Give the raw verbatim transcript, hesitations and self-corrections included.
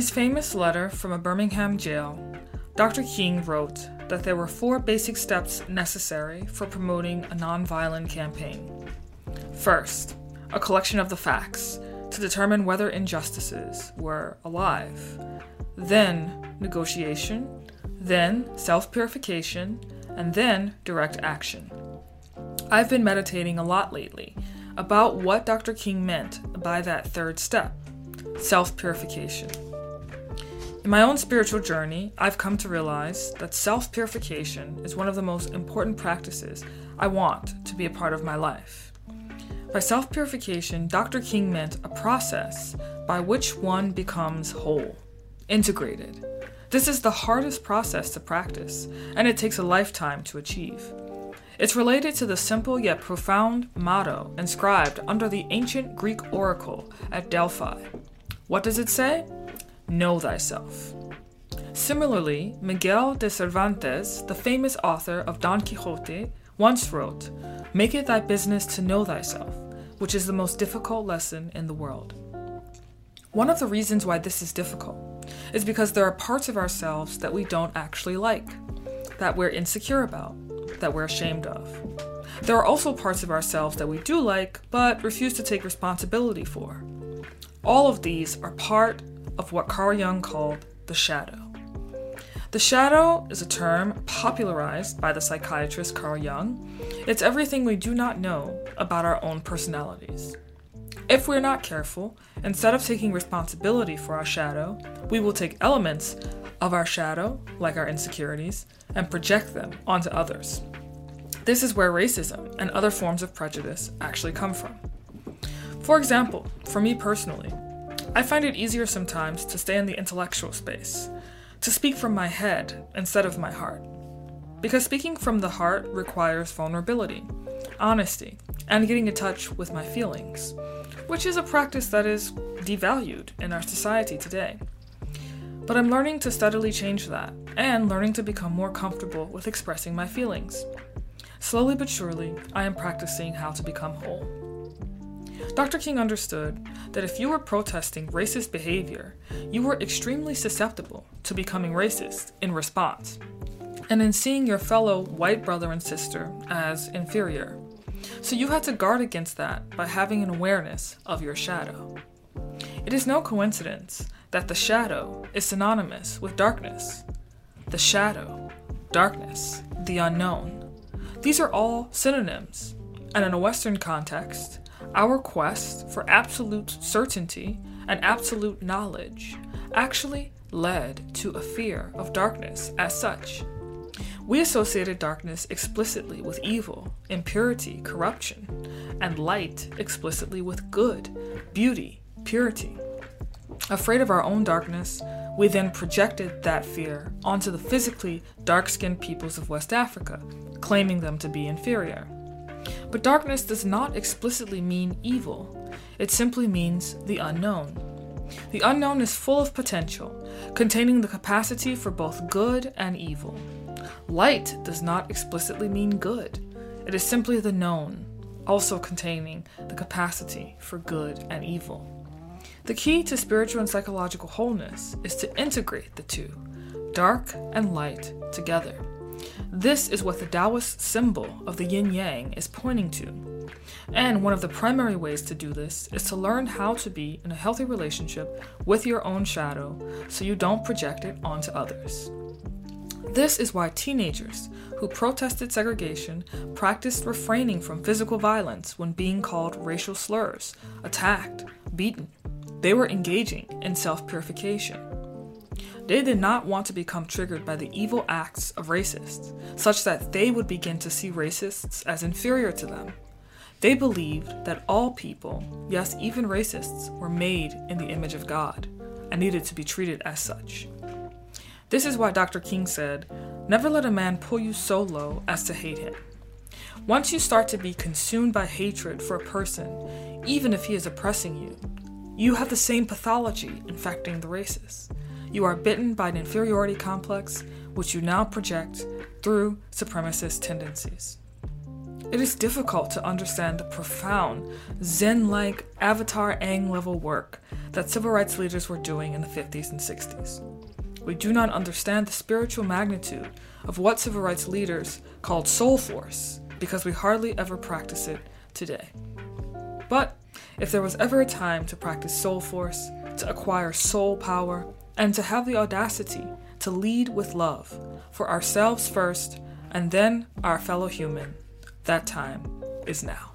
his famous letter from a Birmingham jail, Doctor King wrote that there were four basic steps necessary for promoting a nonviolent campaign. First, a collection of the facts to determine whether injustices were alive. Then, negotiation. Then, self-purification. And then, direct action. I've been meditating a lot lately about what Doctor King meant by that third step, self-purification. In my own spiritual journey, I've come to realize that self-purification is one of the most important practices I want to be a part of my life. By self-purification, Doctor King meant a process by which one becomes whole, integrated. This is the hardest process to practice, and it takes a lifetime to achieve. It's related to the simple yet profound motto inscribed under the ancient Greek oracle at Delphi. What does it say? Know thyself. Similarly, Miguel de Cervantes, the famous author of Don Quixote, once wrote, "Make it thy business to know thyself, which is the most difficult lesson in the world." One of the reasons why this is difficult is because there are parts of ourselves that we don't actually like, that we're insecure about, that we're ashamed of. There are also parts of ourselves that we do like, but refuse to take responsibility for. All of these are part of what Carl Jung called the shadow. The shadow is a term popularized by the psychiatrist Carl Jung. It's everything we do not know about our own personalities. If we're not careful, instead of taking responsibility for our shadow, we will take elements of our shadow, like our insecurities, and project them onto others. This is where racism and other forms of prejudice actually come from. For example, for me personally, I find it easier sometimes to stay in the intellectual space, to speak from my head instead of my heart. Because speaking from the heart requires vulnerability, honesty, and getting in touch with my feelings, which is a practice that is devalued in our society today. But I'm learning to steadily change that, and learning to become more comfortable with expressing my feelings. Slowly but surely, I am practicing how to become whole. Doctor King understood that if you were protesting racist behavior, you were extremely susceptible to becoming racist in response, and in seeing your fellow white brother and sister as inferior. So you had to guard against that by having an awareness of your shadow. It is no coincidence that the shadow is synonymous with darkness. The shadow, darkness, the unknown. These are all synonyms, and in a Western context, our quest for absolute certainty and absolute knowledge actually led to a fear of darkness as such. We associated darkness explicitly with evil, impurity, corruption, and light explicitly with good, beauty, purity. Afraid of our own darkness, we then projected that fear onto the physically dark-skinned peoples of West Africa, claiming them to be inferior. But darkness does not explicitly mean evil. It simply means the unknown. The unknown is full of potential, containing the capacity for both good and evil. Light does not explicitly mean good. It is simply the known, also containing the capacity for good and evil. The key to spiritual and psychological wholeness is to integrate the two, dark and light, together. This is what the Taoist symbol of the yin-yang is pointing to. And one of the primary ways to do this is to learn how to be in a healthy relationship with your own shadow so you don't project it onto others. This is why teenagers who protested segregation practiced refraining from physical violence when being called racial slurs, attacked, beaten. They were engaging in self-purification. They did not want to become triggered by the evil acts of racists, such that they would begin to see racists as inferior to them. They believed that all people, yes, even racists, were made in the image of God and needed to be treated as such. This is why Doctor King said, "Never let a man pull you so low as to hate him." Once you start to be consumed by hatred for a person, even if he is oppressing you, you have the same pathology infecting the racists. You are bitten by an inferiority complex, which you now project through supremacist tendencies. It is difficult to understand the profound, Zen-like Avatar Aang level work that civil rights leaders were doing in the fifties and sixties. We do not understand the spiritual magnitude of what civil rights leaders called soul force because we hardly ever practice it today. But if there was ever a time to practice soul force, to acquire soul power, and to have the audacity to lead with love for ourselves first and then our fellow human, that time is now.